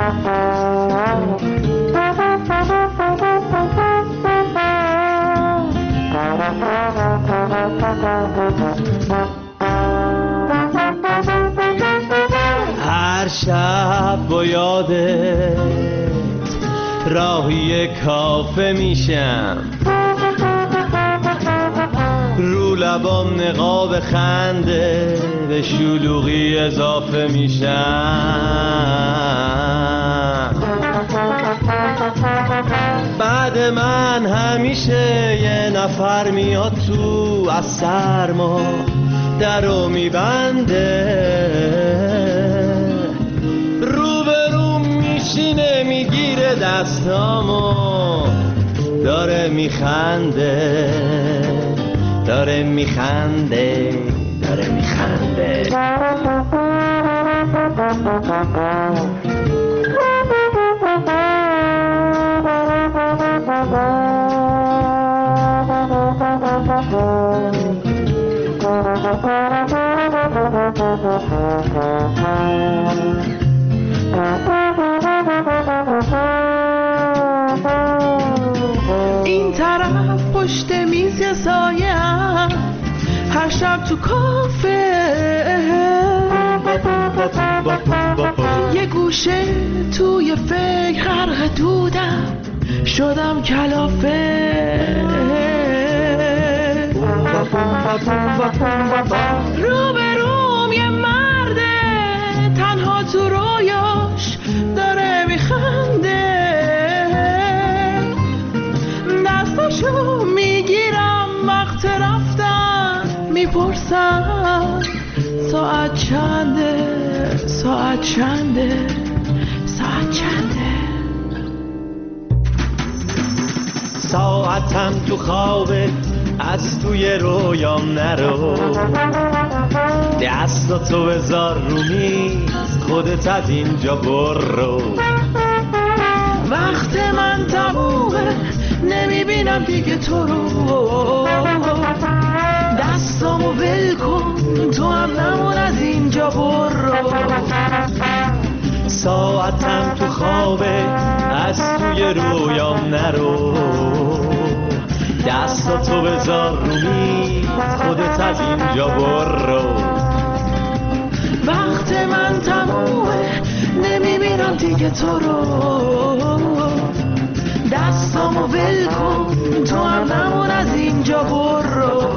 هر شب با یادت راهی کافه میشم، رو لبام نقاب خنده به شلوغی اضافه میشم. بعد من همیشه یه نفر میاد تو از سرما درو میبنده، روبروم میشینه میگیره دستامو داره میخنده داره میخنده داره میخنده. این طرف پشت میز یا سایه هم هر شب تو کافه، یه گوشه توی فکر غرق دودم شدم کلافه. روبروم یه مرده تنها تو رویاش داره میخنده، دستاشو میگیرم وقت رفتن میپرسم ساعت چنده ساعت چنده ساعت چنده. ساعتم تو خوابت از توی رویام نرو، دستاتو بذار رو میز خودت از اینجا برو. وقت من تمومه نمیبینم دیگه تو رو، دستامو ول کن تو هم نمون از اینجا برو. ساعتم تو خوابت از توی رویام نرو، دستاتو بذار رو میز خودت از اینجا برو. وقت من تمومه نمیبینم دیگه تو رو، دستامو ول کن تو هم نمون از اینجا برو.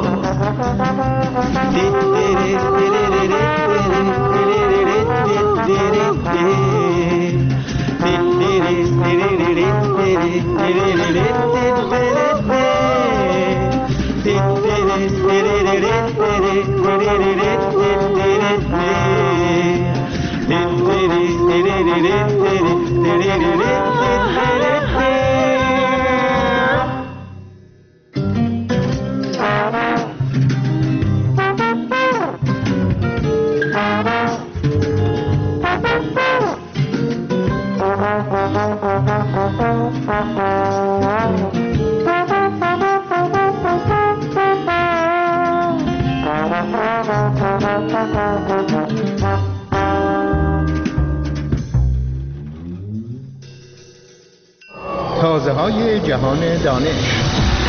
تازه‌های جهان دانش.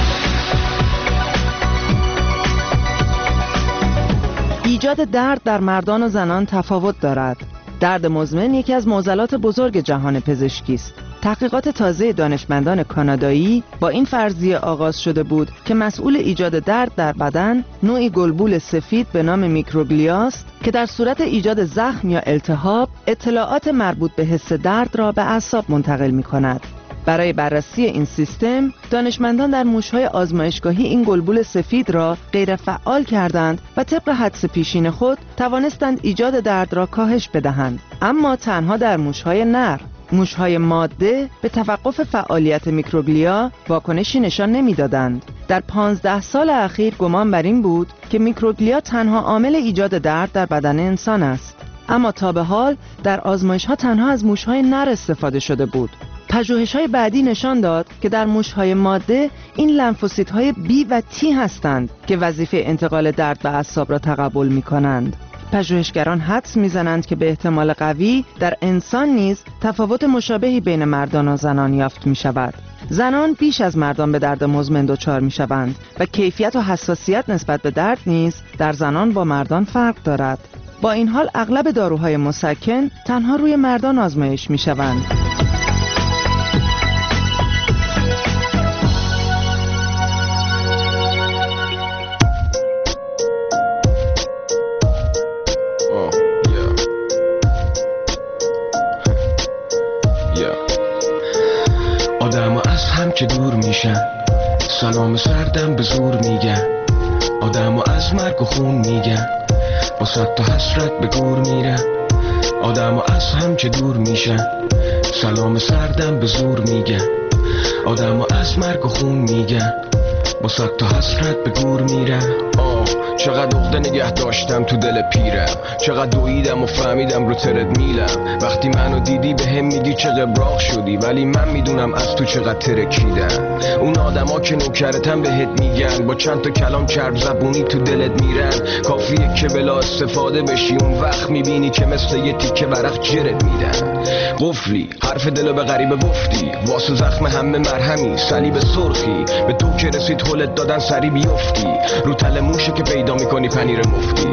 ایجاد درد در مردان و زنان تفاوت دارد. درد مزمن یکی از معضلات بزرگ جهان پزشکی است. تحقیقات تازه دانشمندان کانادایی با این فرضیه آغاز شده بود که مسئول ایجاد درد در بدن نوعی گلبول سفید به نام میکروگلیا است که در صورت ایجاد زخم یا التهاب اطلاعات مربوط به حس درد را به اعصاب منتقل می‌کند. برای بررسی این سیستم، دانشمندان در موش‌های آزمایشگاهی این گلبول سفید را غیر فعال کردند و طبق حدس پیشین خود توانستند ایجاد درد را کاهش بدهند، اما تنها در موش‌های نر. موش‌های ماده به توقف فعالیت میکروگلیا واکنشی نشان نمی‌دادند. در 15 سال اخیر گمان بر این بود که میکروگلیا تنها عامل ایجاد درد در بدن انسان است، اما تا به حال در آزمایش‌ها تنها از موش‌های نر استفاده شده بود. پژوهش‌های بعدی نشان داد که در موش‌های ماده این لنفوسیت‌های B و T هستند که وظیفه انتقال درد به اعصاب را تقبل می‌کنند. پژوهشگران حدس میزنند که به احتمال قوی در انسان نیز تفاوت مشابهی بین مردان و زنان یافت می شود. زنان بیش از مردان به درد مزمن دچار می شوند و کیفیت و حساسیت نسبت به درد نیز در زنان با مردان فرق دارد. با این حال اغلب داروهای مسکن تنها روی مردان آزمایش می شوند. آدم از هم که دور میشن، سلام سردم به زور میگن. آدم از مرگ و خون میگن، با صد تا حسرت به گور میرن. آدم از هم که دور میشن، سلام سردم به زور میگن. آدم از مرگ و خون میگن، با صد تا حسرت به گور میرن. چقدر عقده نگه داشتم تو دل پیرم، چقدر دویدم و فهمیدم رو ترد میلم. وقتی منو دیدی به هم میگی چه قبراق شدی، ولی من میدونم از تو چقدر ترکیدم. اون آدما که نوکرتن بهت میگن، با چند تا کلام چرب زبونی تو دلت میرن. کافیه که بلا استفاده بشی، اون وقت میبینی که مثل یه تیکه ورق جرت میدن. قفلی حرف دلو به غریبه گفتی، واسه زخم همه مرهمی صلیب سرخی. به تو که رسید هولت دادن سری بیفتی، رو تل موشه که پیدا میکنی پنیر مفتی.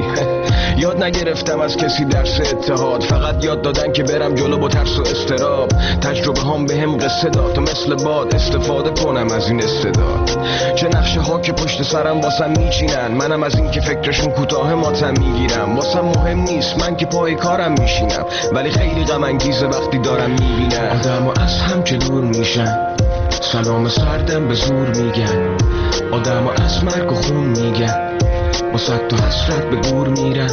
یاد نگرفتم از کسی درس اتحاد، فقط یاد دادن که برم جلو با ترس و استراب. تجربه هم به هم قصه داد تا مثل باد استفاده کنم از این استعداد. چه نقشه ها که پشت سرم واسم میچینن، منم از این که فکرشون کوتاه ماتم میگیرم. واسم مهم نیست من که پای کارم میشینم، ولی خیلی غم انگیزه وقتی دارم میبینم آدمو از هم که دور میشن، سلام سردم به زور میگن. آدمو از مرگ و خون میگن، با صد تا حسرت به گور میرن.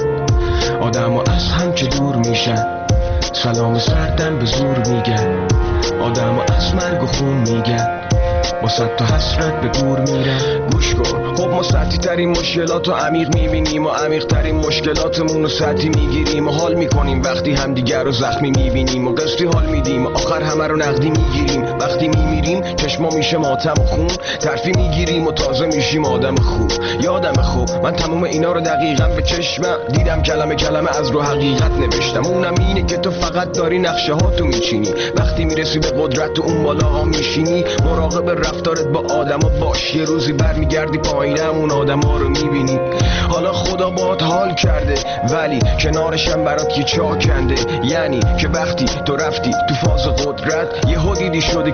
آدمو از هم که دور میشن، سلام سردم به زور میگن. آدمو از مرگ و خون میگن، با صد تا حسرت به گور میرن. گوش کن، خب ما سطحی ترین مشکلات رو عمیق میبینیم و عمیق ترین مشکلاتمون رو سطحی میگیریم و حال میکنیم وقتی همدیگر رو زخمی میبینیم و قسطی حال میدیم و آخر همه رو نقدی میگیریم. وقتی میمیریم چشما میشه ماتم و خون، ترفی میگیریم و تازه میشیم آدم خوب. یادم خوب من تموم اینا رو دقیقا به چشمم دیدم، کلمه کلمه از رو حقیقت نوشتم. اونم اینه که تو فقط داری نقشه ها تو میچینی، وقتی میرسی به قدرت تو اون بالا ها میشینی. مراقب رفتارت با آدما باش، یه روزی برمیگردی پایینم اون آدما رو میبینی. حالا خدا باهات حال کرده ولی کنارشم برات یه چاه کنده. یعنی که وقتی تو رفتی تو فاز قدرت یهو دیدی شدی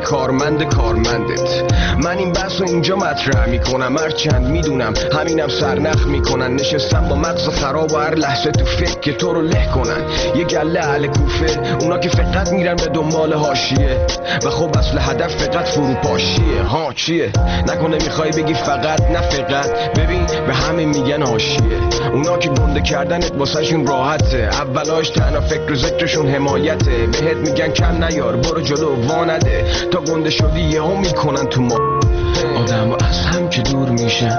کارمندت. من این بحث رو اینجا مطرح میکنم، هرچند میدونم همینم سرنخ میکنن. نشستم با مغز خراب و هر لحظه تو فکر که تو رو له کنن. یه گله اهل کوفه، اونا که فقط میرن به دنبال حاشیه و خب اصل هدف فقط فروپاشیه. ها چیه؟ نکنه میخوای بگی فقط؟ نه فقط، ببین به همه میگن حاشیه. اونا که گنده کردنت واسهشون راحته، اولاش تنها فکر و ذکرشون حمایته. بهت میگن کم نیار، برو جلو وا نده، تا گنده شدی یهو میکنن تو ما. آدمو از هم که دور میشن،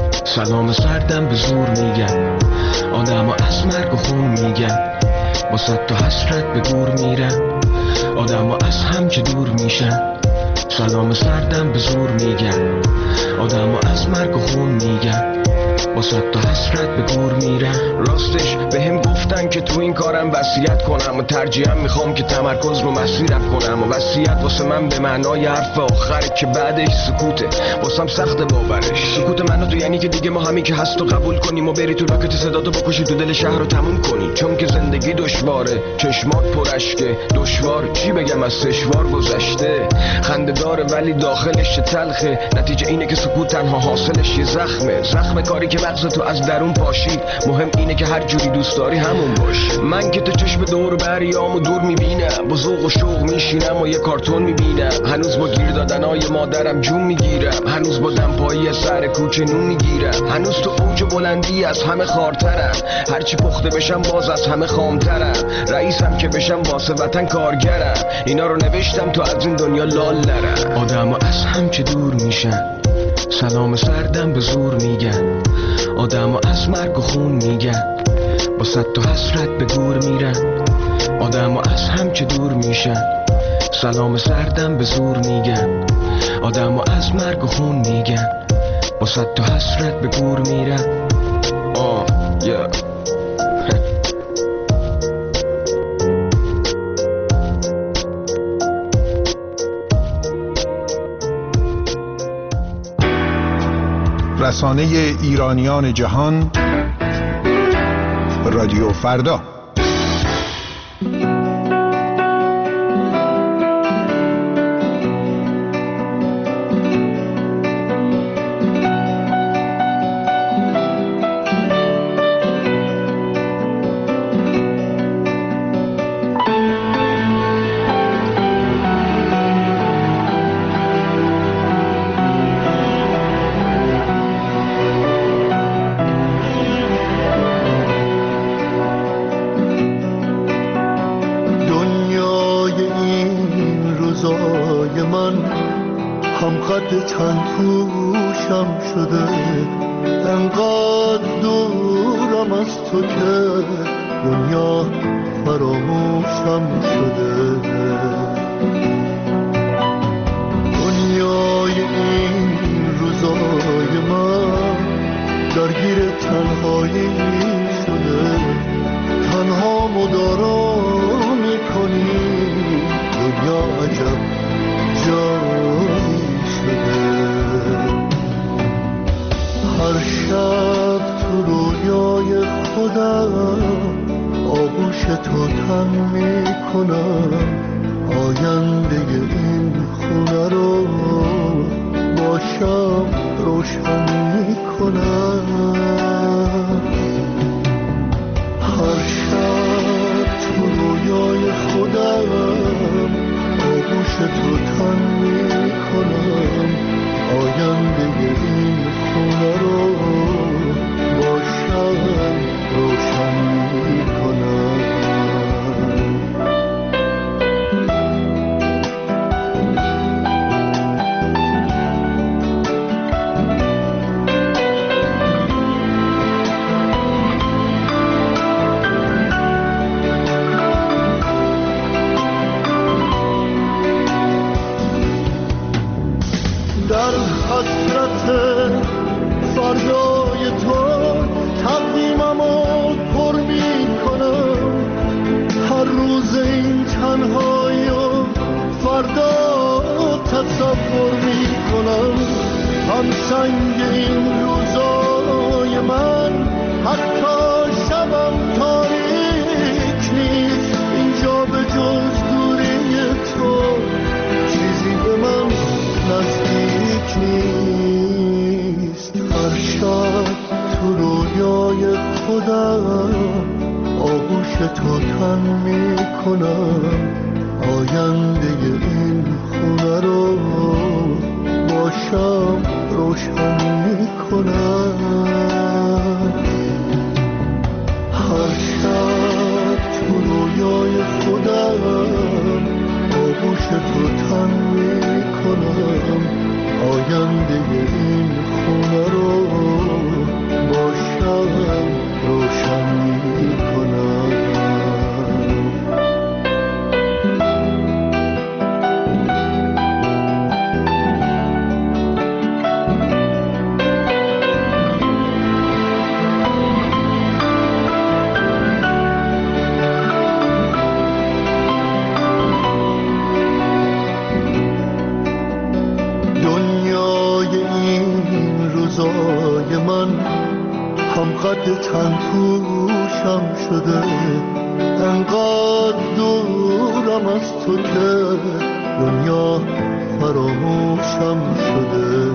سلام سردم به زور میگن. آدمو از مرگ و خون میگن، با صد تا حسرت به گور میرن. آدمو از هم که دور میشن، سلام سردم به زور میگن. آدمو از مرگ و خون میگن، با صد تا حسرت به گور میرن. راستش به هم گفتن که تو این کارم وصیت کنم و ترجیحاً میخوام که تمرکز رو مسیرم کنم. و وصیت واسه من به معنای حرف آخره که بعدش سکوته. واسم سخت باورش سکوت منو تو، یعنی که دیگه ما همین که هست و قبول کنیم و بری تو راکت صداتو بکشی تو دل شهر رو تموم کنی. چون که زندگی دشواره، چشمات پرشکه، دشوار چی بگم از سشوار گذشته. خنده داره ولی داخلش تلخه، نتیجه اینه که سکوت تنها حاصلش یه زخمه کاری که مغز تو از درون پاشید. مهم اینه که هر جوری دوست داری همون باش. من که تو چشم دور بریامو دور میبینم، با ذوق و شوق میشینم و یه کارتون میبینم. هنوز با گیر دادنای مادرم جون میگیرم، هنوز با دمپایی سر کوچه نون میگیرم. هنوز تو اوج بلندی از همه خارترم، هرچی پخته بشم باز از همه خامترم. رئیسم که بشم واسه وطن کارگرم، اینا رو نوشتم تو از این دنیا لال نرم. آدمو از هم که دور میشن، سلام سردم به زور میگن. آدمو از مرگ و خون میگن، با صد تا حسرت به گور میرن. آدمو از هم که دور میشن، سلام سردم به زور میگن. آدمو از مرگ و خون میگن، با صد تا حسرت به گور میرن. رسانه ایرانیان جهان، رادیو فردا. چند پوشم شده، انقدر دورم از تو که دنیا فراموشم شده. دنیای این روزای من درگیر تنهایی شده، تنها مدارا میکنی دنیا عجب جایی. هر شب تو رویای خودم آغوش تو تن میکنم، آینده این خونه رو با شب روشن میکنم. هر شب تو رویای خودم آغوش تو تن میکنم، آینده این خونه رو با شب روشن میکنم. در حسرت فردای تو تقویممو پر میکنم، هر روز این تنهایی و فردا تصور میکنم. هم سنگ این روزای من حتی شبم تاریک نیست، اینجا به جز دوری تو چیزی به من نزدیک نیست. هر شب تو رویای خودم آغوش تو تن میکنم، آینده این خونه رو با شب روشن میکنم. هر شب تو رویای خودم آغوش تو تن میکنم، آینده این خونه رو با شب روشن میکنم. من هم قد تن پوشم شده، انقدر دورم از تو که دنیا فراموشم شده.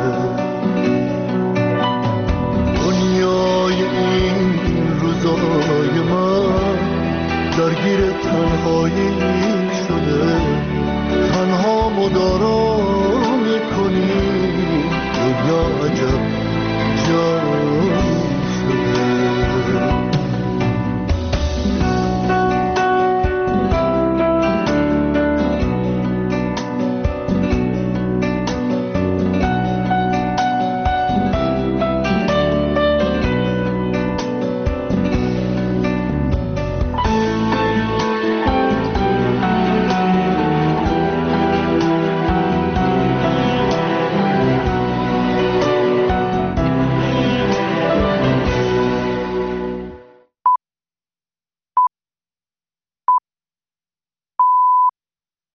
دنیای این روزای من درگیر تنهایی شده، تنها مدارا